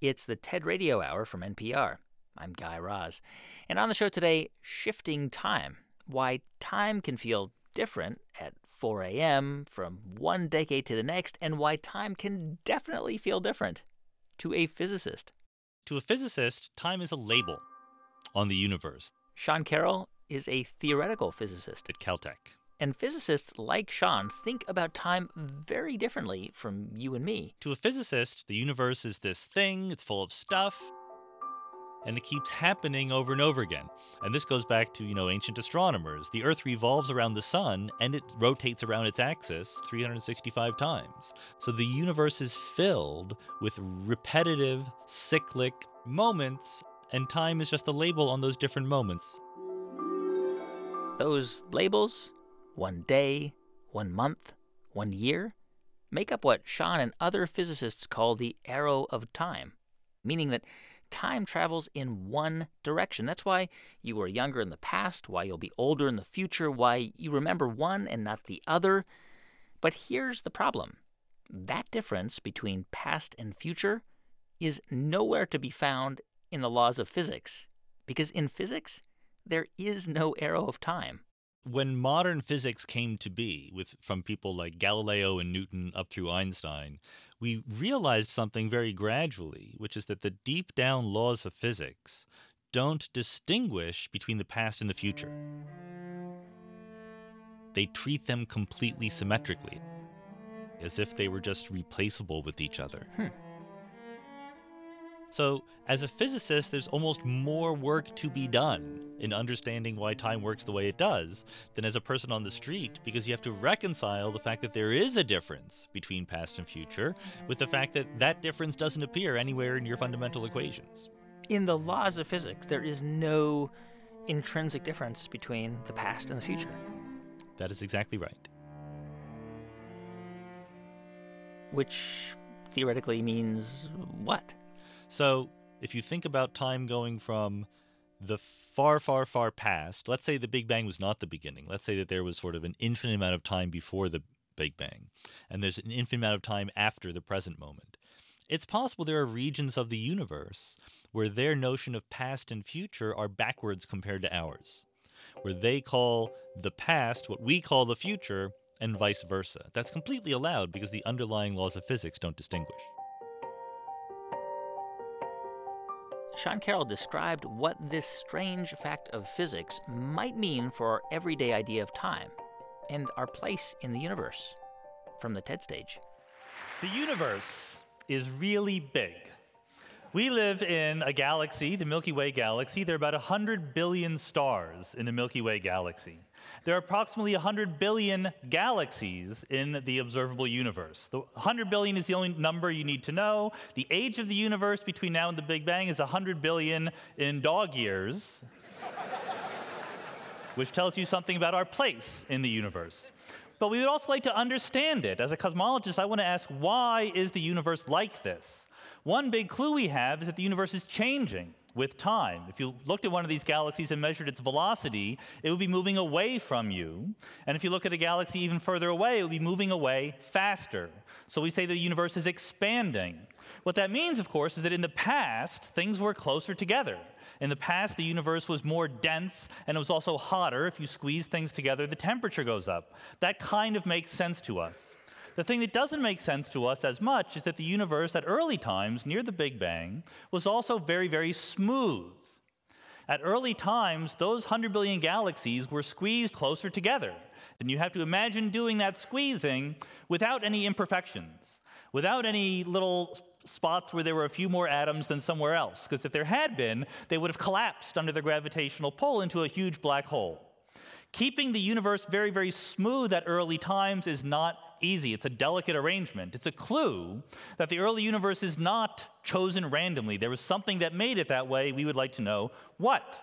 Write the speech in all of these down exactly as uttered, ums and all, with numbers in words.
It's the TED Radio Hour from N P R. I'm Guy Raz. And on the show today, shifting time. Why time can feel different at four a.m. from one decade to the next, and why time can definitely feel different to a physicist. To a physicist, time is a label on the universe. Sean Carroll is a theoretical physicist At Caltech. And physicists like Sean think about time very differently from you and me. To a physicist, the universe is this thing, it's full of stuff, and it keeps happening over and over again. And this goes back to, you know, ancient astronomers. The Earth revolves around the sun, and it rotates around its axis three hundred sixty-five times. So the universe is filled with repetitive, cyclic moments, and time is just a label on those different moments. Those labels, one day, one month, one year, make up what Sean and other physicists call the arrow of time, meaning that time travels in one direction. That's why you were younger in the past, why you'll be older in the future, why you remember one and not the other. But here's the problem. That difference between past and future is nowhere to be found in the laws of physics, because in physics, there is no arrow of time. When modern physics came to be, with from people like Galileo and Newton up through Einstein, we realized something very gradually, which is that the deep down laws of physics don't distinguish between the past and the future. They treat them completely symmetrically, as if they were just replaceable with each other. Hmm. So, as a physicist, there's almost more work to be done in understanding why time works the way it does than as a person on the street, because you have to reconcile the fact that there is a difference between past and future with the fact that that difference doesn't appear anywhere in your fundamental equations. In the laws of physics, there is no intrinsic difference between the past and the future. That is exactly right. Which theoretically means what? So, if you think about time going from the far, far, far past, let's say the Big Bang was not the beginning. Let's say that there was sort of an infinite amount of time before the Big Bang, and there's an infinite amount of time after the present moment. It's possible there are regions of the universe where their notion of past and future are backwards compared to ours, where they call the past what we call the future, and vice versa. That's completely allowed because the underlying laws of physics don't distinguish. Sean Carroll described what this strange fact of physics might mean for our everyday idea of time and our place in the universe. From the TED stage. The universe is really big. We live in a galaxy, the Milky Way galaxy. There are about one hundred billion stars in the Milky Way galaxy. There are approximately one hundred billion galaxies in the observable universe. The one hundred billion is the only number you need to know. The age of the universe between now and the Big Bang is one hundred billion in dog years, which tells you something about our place in the universe. But we would also like to understand it. As a cosmologist, I want to ask, why is the universe like this? One big clue we have is that the universe is changing with time. If you looked at one of these galaxies and measured its velocity, it would be moving away from you. And if you look at a galaxy even further away, it would be moving away faster. So we say the universe is expanding. What that means, of course, is that in the past, things were closer together. In the past, the universe was more dense, and it was also hotter. If you squeeze things together, the temperature goes up. That kind of makes sense to us. The thing that doesn't make sense to us as much is that the universe at early times, near the Big Bang, was also very, very smooth. At early times, those one hundred billion galaxies were squeezed closer together. And you have to imagine doing that squeezing without any imperfections, without any little spots where there were a few more atoms than somewhere else. Because if there had been, they would have collapsed under the gravitational pull into a huge black hole. Keeping the universe very, very smooth at early times is not easy. It's a delicate arrangement. It's a clue that the early universe is not chosen randomly. There was something that made it that way. We would like to know what.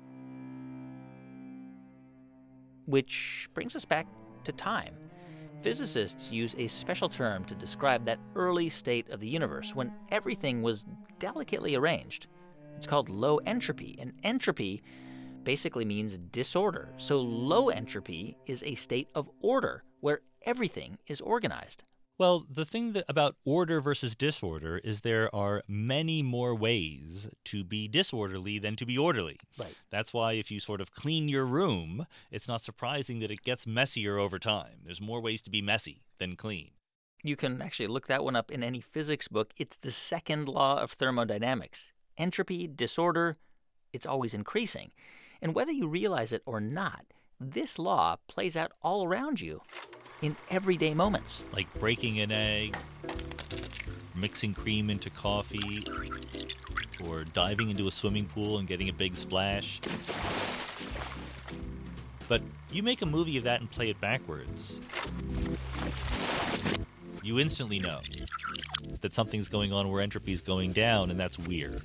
Which brings us back to time. Physicists use a special term to describe that early state of the universe when everything was delicately arranged. It's called low entropy, and entropy basically means disorder. So low entropy is a state of order where everything is organized. Well, the thing that, about order versus disorder is there are many more ways to be disorderly than to be orderly. Right. That's why if you sort of clean your room, it's not surprising that it gets messier over time. There's more ways to be messy than clean. You can actually look that one up in any physics book. It's the second law of thermodynamics. Entropy, disorder, it's always increasing. And whether you realize it or not, this law plays out all around you in everyday moments. Like breaking an egg, mixing cream into coffee, or diving into a swimming pool and getting a big splash. But you make a movie of that and play it backwards, you instantly know that something's going on where entropy is going down, and that's weird.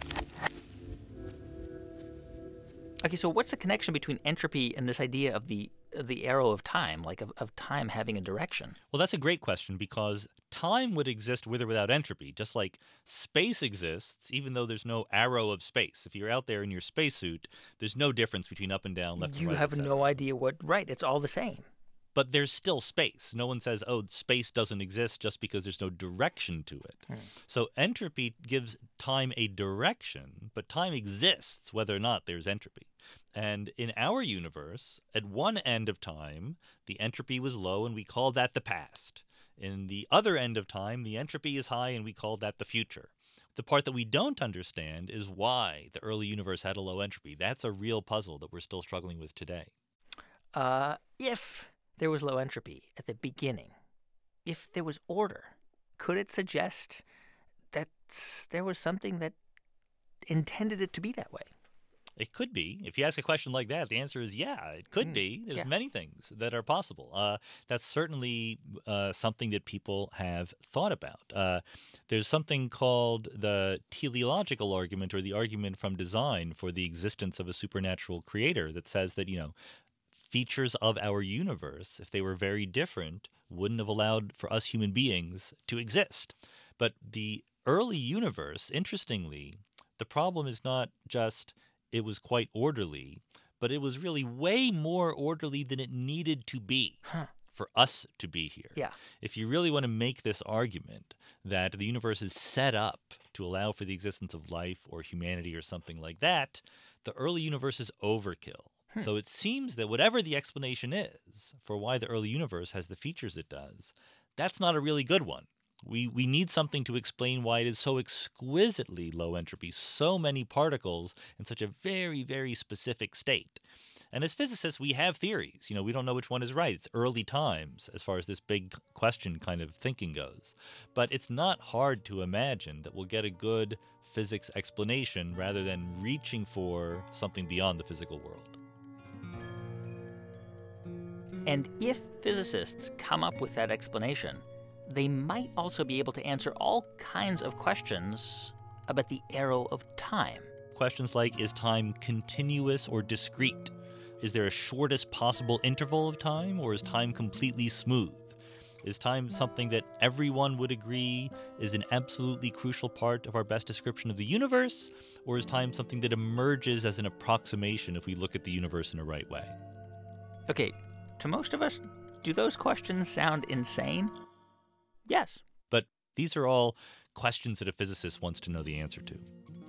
Okay, so what's the connection between entropy and this idea of the of the arrow of time, like of, of time having a direction? Well, that's a great question, because time would exist with or without entropy, just like space exists, even though there's no arrow of space. If you're out there in your spacesuit, there's no difference between up and down, left You and right. have et cetera. no idea what, right, it's all the same. But there's still space. No one says, oh, space doesn't exist just because there's no direction to it. Hmm. So entropy gives time a direction, but time exists whether or not there's entropy. And in our universe, at one end of time, the entropy was low, and we called that the past. In the other end of time, the entropy is high, and we called that the future. The part that we don't understand is why the early universe had a low entropy. That's a real puzzle that we're still struggling with today. Uh, if there was low entropy at the beginning, if there was order, could it suggest that there was something that intended it to be that way? It could be. If you ask a question like that, the answer is yeah, it could Mm, be. There's yeah. many things that are possible. Uh, that's certainly uh, something that people have thought about. Uh, there's something called the teleological argument, or the argument from design for the existence of a supernatural creator, that says that, you know, features of our universe, if they were very different, wouldn't have allowed for us human beings to exist. But the early universe, interestingly, the problem is not just it was quite orderly, but it was really way more orderly than it needed to be Huh. for us to be here. Yeah. If you really want to make this argument that the universe is set up to allow for the existence of life or humanity or something like that, the early universe is overkill. Hmm. So it seems that whatever the explanation is for why the early universe has the features it does, that's not a really good one. We we need something to explain why it is so exquisitely low entropy, so many particles in such a very, very specific state. And as physicists, we have theories. You know, we don't know which one is right. It's early times as far as this big question kind of thinking goes. But it's not hard to imagine that we'll get a good physics explanation rather than reaching for something beyond the physical world. And if physicists come up with that explanation, they might also be able to answer all kinds of questions about the arrow of time. Questions like, is time continuous or discrete? Is there a shortest possible interval of time, or is time completely smooth? Is time something that everyone would agree is an absolutely crucial part of our best description of the universe, or is time something that emerges as an approximation if we look at the universe in a right way? Okay, to most of us, do those questions sound insane? Yes. But these are all questions that a physicist wants to know the answer to.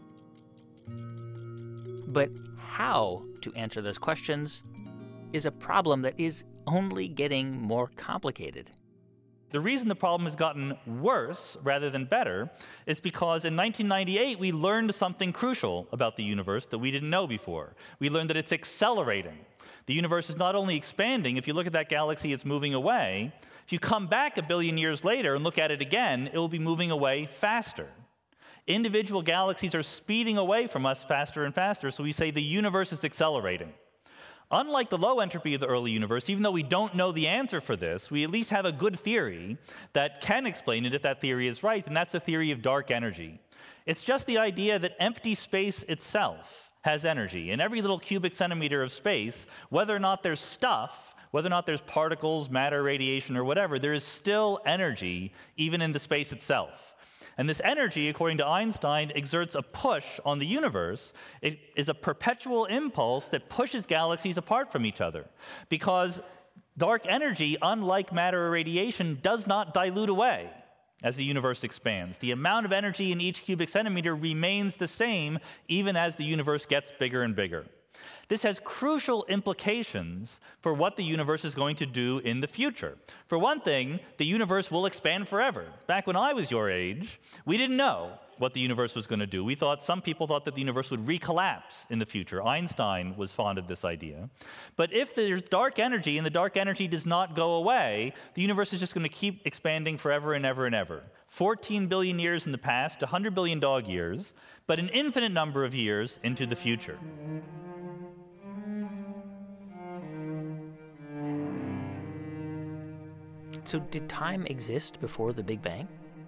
But how to answer those questions is a problem that is only getting more complicated. The reason the problem has gotten worse rather than better is because in nineteen ninety-eight, we learned something crucial about the universe that we didn't know before. We learned that it's accelerating. The universe is not only expanding. If you look at that galaxy, it's moving away. If you come back a billion years later and look at it again, it will be moving away faster. Individual galaxies are speeding away from us faster and faster, so we say the universe is accelerating. Unlike the low entropy of the early universe, even though we don't know the answer for this, we at least have a good theory that can explain it if that theory is right, and that's the theory of dark energy. It's just the idea that empty space itself has energy. In every little cubic centimeter of space, whether or not there's stuff, whether or not there's particles, matter, radiation, or whatever, there is still energy even in the space itself. And this energy, according to Einstein, exerts a push on the universe. It is a perpetual impulse that pushes galaxies apart from each other. Because dark energy, unlike matter or radiation, does not dilute away as the universe expands. The amount of energy in each cubic centimeter remains the same even as the universe gets bigger and bigger. This has crucial implications for what the universe is going to do in the future. For one thing, the universe will expand forever. Back when I was your age, we didn't know what the universe was going to do. We thought, some people thought that the universe would recollapse in the future. Einstein was fond of this idea. But if there's dark energy and the dark energy does not go away, the universe is just going to keep expanding forever and ever and ever. fourteen billion years in the past, one hundred billion dog years, but an infinite number of years into the future. So did time exist before the Big Bang?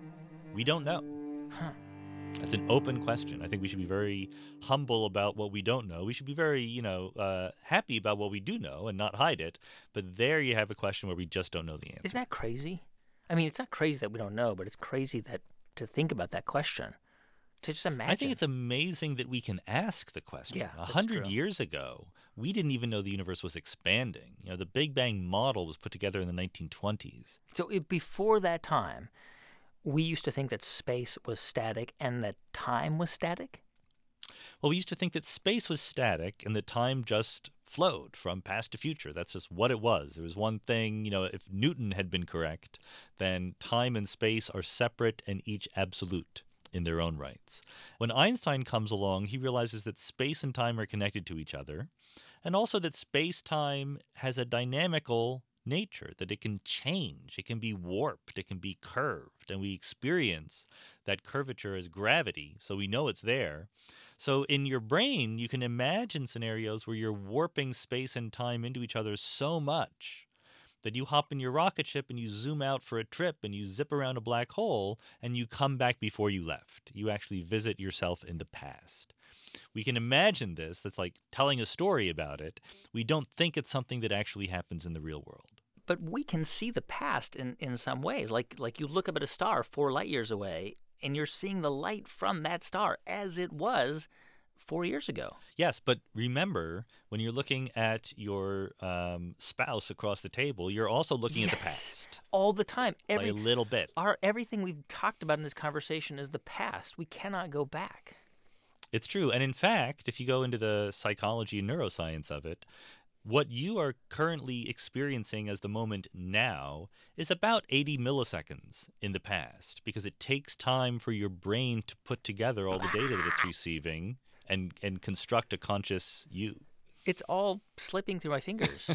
We don't know. Huh. That's an open question. I think we should be very humble about what we don't know. We should be very, you know, uh, happy about what we do know and not hide it. But there you have a question where we just don't know the answer. Isn't that crazy? I mean, it's not crazy that we don't know, but it's crazy that to think about that question, to just imagine. I think it's amazing that we can ask the question. Yeah, A that's hundred true. years ago, we didn't even know the universe was expanding. You know, the Big Bang model was put together in the nineteen twenties. So if before that time, we used to think that space was static and that time was static? Well, we used to think that space was static and that time just flowed from past to future. That's just what it was. There was one thing, you know, if Newton had been correct, then time and space are separate and each absolute in their own rights. When Einstein comes along, he realizes that space and time are connected to each other, and also that space-time has a dynamical nature, that it can change, it can be warped, it can be curved, and we experience that curvature as gravity, so we know it's there. So in your brain, you can imagine scenarios where you're warping space and time into each other so much that you hop in your rocket ship and you zoom out for a trip and you zip around a black hole and you come back before you left. You actually visit yourself in the past. We can imagine this. That's like telling a story about it. We don't think it's something that actually happens in the real world. But we can see the past in, in some ways. Like like you look up at a star four light years away, and you're seeing the light from that star as it was four years ago. Yes, but remember, when you're looking at your um, spouse across the table, you're also looking Yes. at the past. All the time. Every, by a little bit. Our, everything we've talked about in this conversation is the past. We cannot go back. It's true. And in fact, if you go into the psychology and neuroscience of it, what you are currently experiencing as the moment now is about eighty milliseconds in the past, because it takes time for your brain to put together all the data that it's receiving and, and construct a conscious you. It's all slipping through my fingers.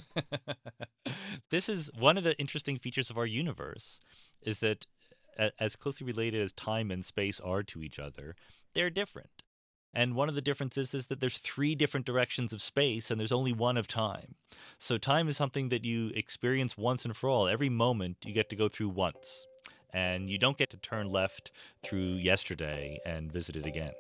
This is one of the interesting features of our universe, is that a- as closely related as time and space are to each other, they're different. And one of the differences is that there's three different directions of space and there's only one of time. So time is something that you experience once and for all. Every moment you get to go through once. And you don't get to turn left through yesterday and visit it again.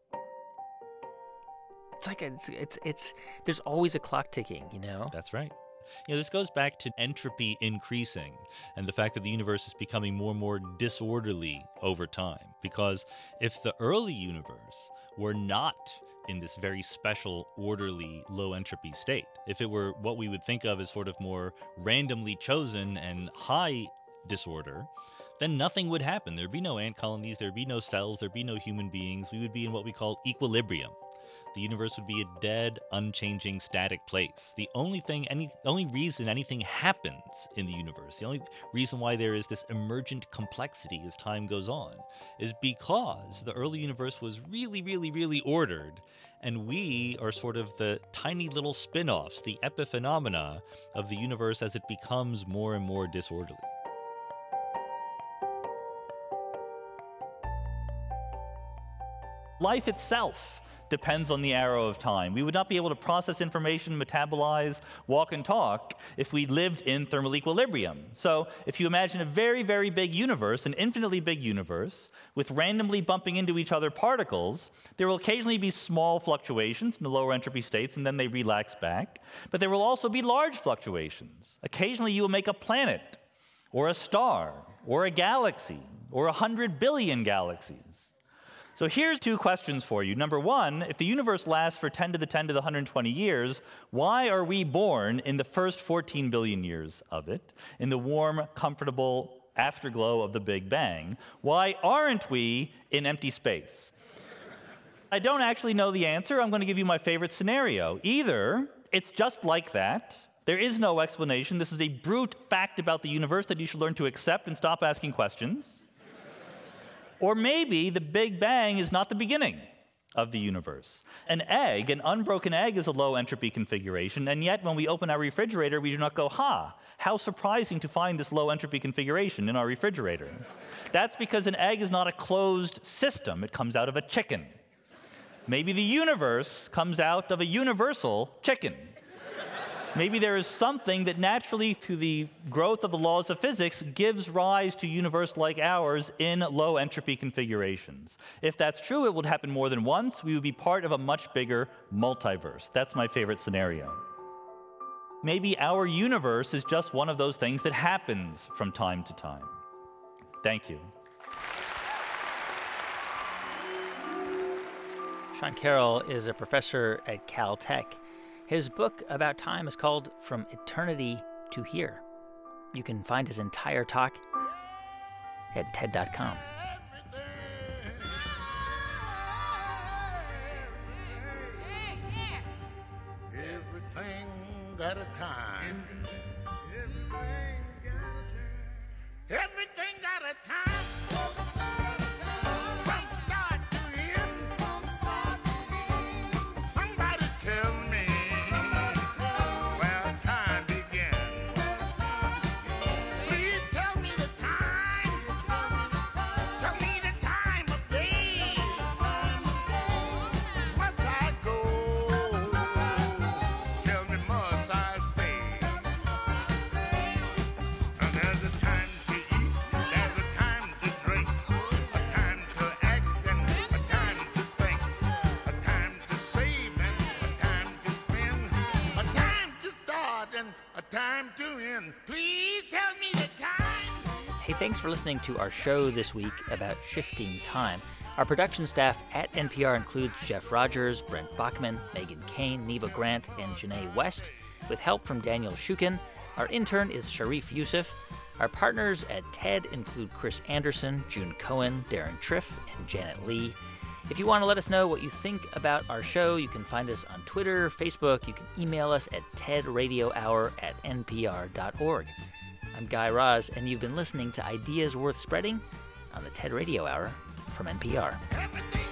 It's like it's it's it's there's always a clock ticking, you know? That's right. You know, this goes back to entropy increasing and the fact that the universe is becoming more and more disorderly over time. Because if the early universe were not in this very special, orderly, low entropy state, if it were what we would think of as sort of more randomly chosen and high disorder, then nothing would happen. There'd be no ant colonies, there'd be no cells, there'd be no human beings. We would be in what we call equilibrium. The universe would be a dead, unchanging, static place. The only thing, any, only reason anything happens in the universe, the only reason why there is this emergent complexity as time goes on, is because the early universe was really, really, really ordered, and we are sort of the tiny little spin-offs, the epiphenomena of the universe as it becomes more and more disorderly. Life itself depends on the arrow of time. We would not be able to process information, metabolize, walk, and talk if we lived in thermal equilibrium. So if you imagine a very, very big universe, an infinitely big universe, with randomly bumping into each other particles, there will occasionally be small fluctuations in the lower entropy states, and then they relax back. But there will also be large fluctuations. Occasionally you will make a planet, or a star, or a galaxy, or a hundred billion galaxies. So here's two questions for you. Number one, if the universe lasts for ten to the ten to the one hundred twenty years, why are we born in the first fourteen billion years of it, in the warm, comfortable afterglow of the Big Bang? Why aren't we in empty space? I don't actually know the answer. I'm going to give you my favorite scenario. Either it's just like that, there is no explanation, this is a brute fact about the universe that you should learn to accept and stop asking questions. Or maybe the Big Bang is not the beginning of the universe. An egg, an unbroken egg, is a low entropy configuration, and yet when we open our refrigerator, we do not go, ha, how surprising to find this low entropy configuration in our refrigerator. That's because an egg is not a closed system. It comes out of a chicken. Maybe the universe comes out of a universal chicken. Maybe there is something that naturally, through the growth of the laws of physics, gives rise to a universe like ours in low entropy configurations. If that's true, it would happen more than once. We would be part of a much bigger multiverse. That's my favorite scenario. Maybe our universe is just one of those things that happens from time to time. Thank you. Sean Carroll is a professor at Caltech. His book about time is called From Eternity to Here. You can find his entire talk at T E D dot com. Everything got a time. Everything got a time. From start to end. Somebody tell me where time began. Please tell me the time. Tell me the time of day. Must I go? Tell me, must I stay? And there's a time to eat, there's a time to drink, a time to act and a time to think, a time to save and a time to spend, a time to start and a time to end. Please tell me the time. Hey, thanks for listening to our show this week about shifting time. Our production staff at N P R includes Jeff Rogers, Brent Bachman, Megan Kane, Neva Grant, and Janae West, with help from Daniel Shukin. Our intern is Sharif Youssef. Our partners at T E D include Chris Anderson, June Cohen, Darren Triff, and Janet Lee. If you want to let us know what you think about our show, you can find us on Twitter, Facebook. You can email us at tedradiohour at n p r dot org. I'm Guy Raz, and you've been listening to Ideas Worth Spreading on the TED Radio Hour from N P R. Everything